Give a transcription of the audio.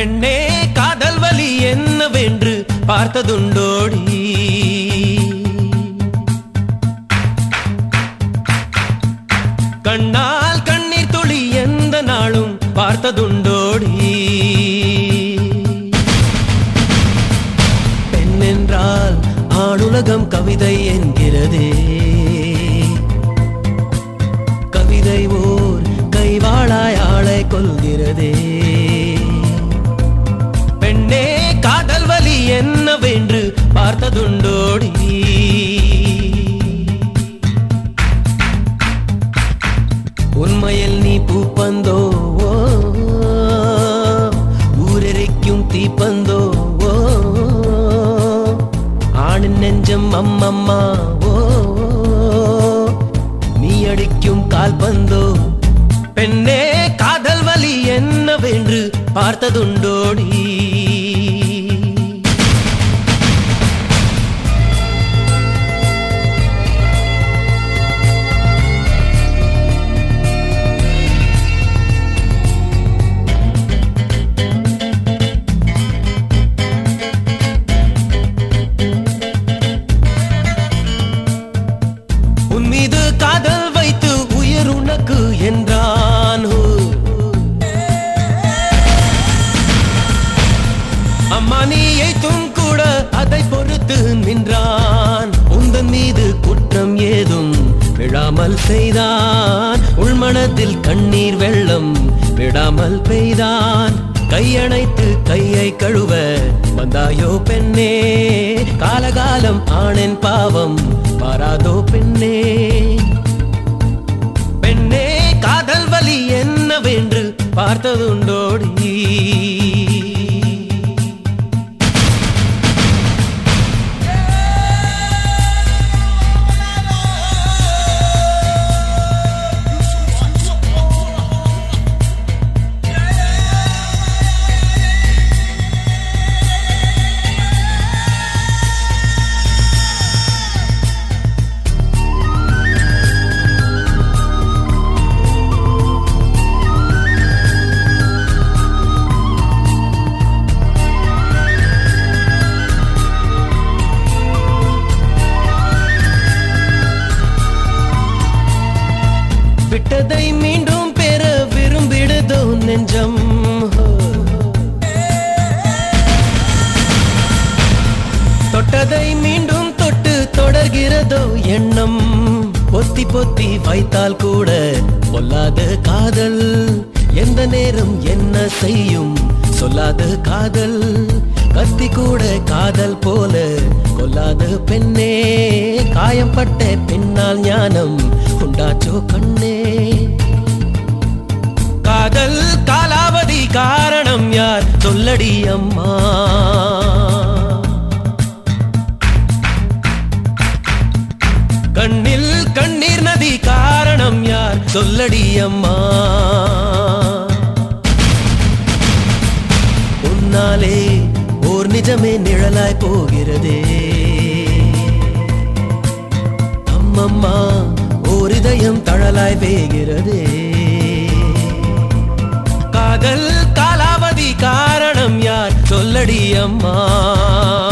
பெண்ணே காதல் வலி என்னவென்று பார்த்ததுண்டோடி? கண்ணால் கண்ணீர் துளி எந்த நாளும் பார்த்ததுண்டோடி? பெண் என்றால் ஆணுலகம் கவிதை என்கிறதே, கவிதை ஓர் கைவாளாய் ஆளை கொள்கிறதே. பெண்ணே காதல் வலி என்னவென்று பார்த்ததுண்டோடி? உண்மையில் நீ பூப்பந்தோ, ஊரெரிக்கும் தீப்பந்தோ, ஆணின் நெஞ்சம் அம்மம்மா, நீ அடிக்கும் கால்பந்தோ. பெண்ணே காதல் வலி என்னவென்று பார்த்ததுண்டோடி? உன் மீது காதல் வைத்து உயிர் உனக்கு என்றான், அம்மா நீ ஏத்தும் கூட அதை பொறுத்து நின்றான். உந்தன் மீது குற்றம் ஏதும் விழாமல் செய்தான், உள்மனத்தில் கண்ணீர் வெள்ளம் விடாமல் பெய்தான். கையணைத்து கையை கழுவ வந்தாயோ பெண்ணே, காலகாலம் ஆணின் பாவம் பாராதோ பெண்ணே. பெண்ணே காதல் வலி என்னவென்று பார்த்ததுண்டோடி? விட்டதை மீண்டும் பெற விரும்பிடுதோ நெஞ்சம், தொட்டதை மீண்டும் தொட்டு தொடர்கிறதோ எண்ணம். பொத்தி பொத்தி வைத்தால் கூட பொல்லாத காதல், எந்த நேரம் என்ன செய்யும் சொல்லாத காதல். கத்தி கூட காதல் போல கொல்லாத பெண்ணே, காயம்பட்ட பின்னால் ஞானம் உண்டாச்சோ கண்ணே. காதல் காலாவதி காரணம் யார் சொல்லடி அம்மா? கண்ணில் கண்ணீர் நதி காரணம் யார் சொல்லடி அம்மா? உன்னாலே ஓர் நிஜமே நிழலாய் போகிறதே, அம்மம்மா ஓர் இதயம் தழலாய் வேகிறதே. காதல் காலாவதி காரணம் யார் சொல்லடி அம்மா?